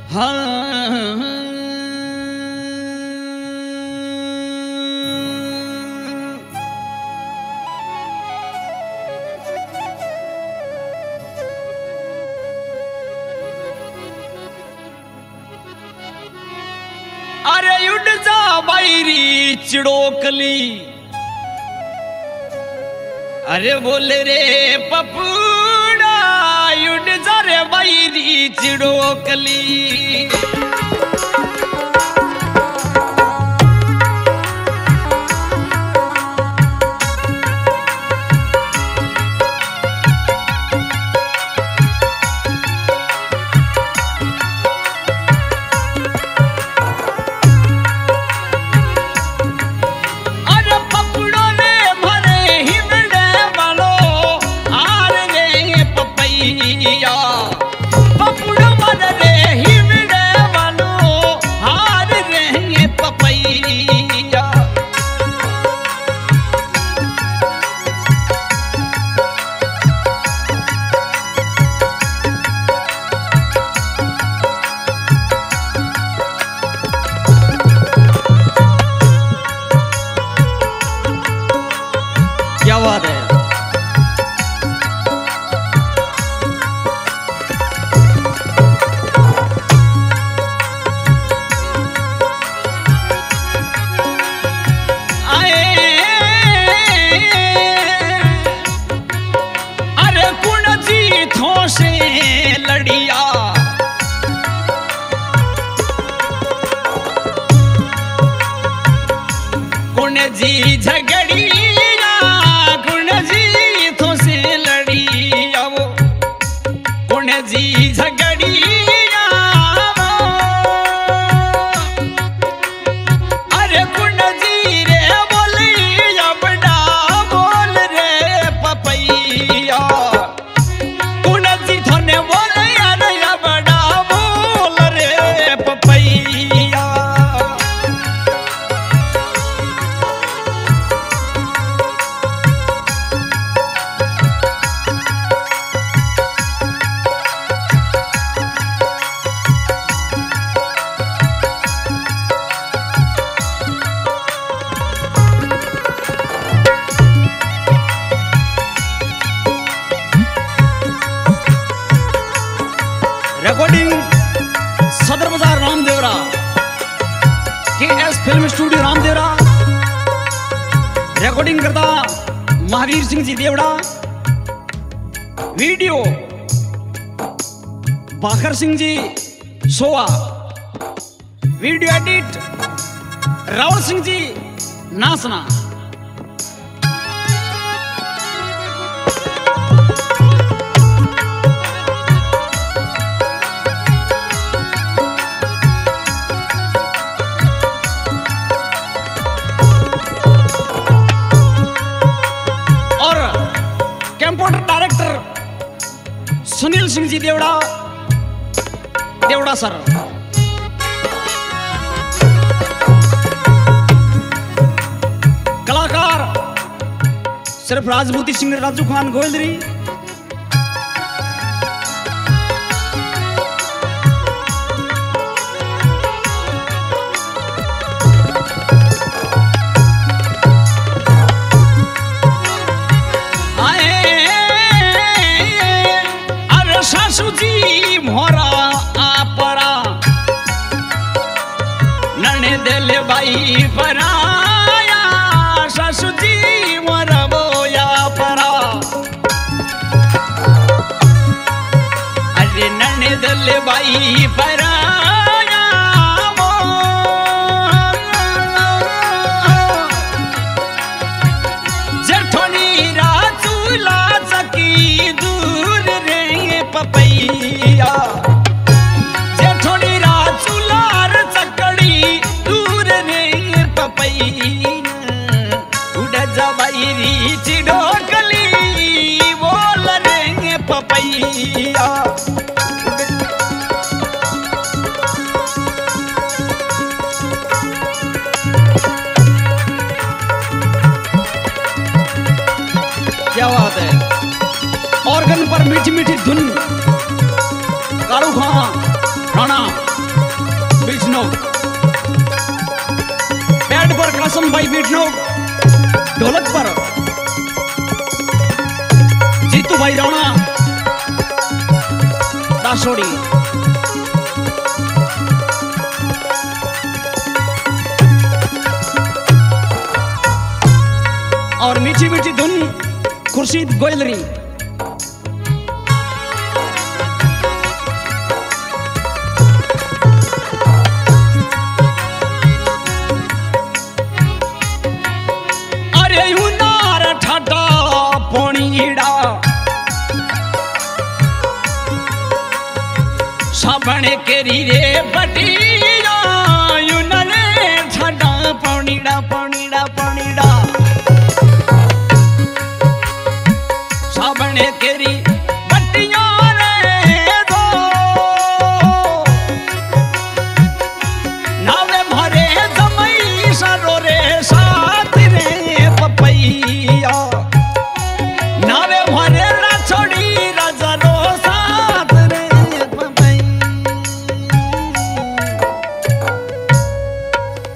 हाँ अरे उड़ जा बायरी चिड़ोकली अरे बोले रे पपूड़ा उड़ जा रे बायरी चिड़ोकली क्या बात है अरे कुण जी थो से लड़िया कुण जी झगड़ी जी झगड़िया अरे कुंड जी रे बोलिया बड़ा बोल रे पपैया कुंड जी थोने बोलिया रे बड़ा बोल रे papaya recording Sadar Bazaar Ramdevra KS film studio Ramdevra recording करता Mahavir Singh ji Devda video Bakhar Singh ji Soa video edit Rawal Singh ji Nasna computer director Sunil Singh ji Devda Devda sir कलाकार सिर्फ राजभूति सिंह राजू खान गोविंदरी सासू जी मोरा आपरा नने दिल बाई पराया सासू जी मोरा बोया परा अरे नने दिल बाई पराया जेठोनी राजूला सकी दूर रे पपैया जेठोनी राजूलार चकड़ी दूर रे पपैया उड़ जा बायरी चिड़ोकली बोल रे पपैया क्या बात है। ऑर्गन पर मीठी मीठी धुन कालू खां राणा छोड़ी। और मीठी मीठी धुन खुर्शीद गोयलरी। साबण केरी रे बटिया यूनले छड़ा पौनीड़ा पौनीड़ा पौनीड़ा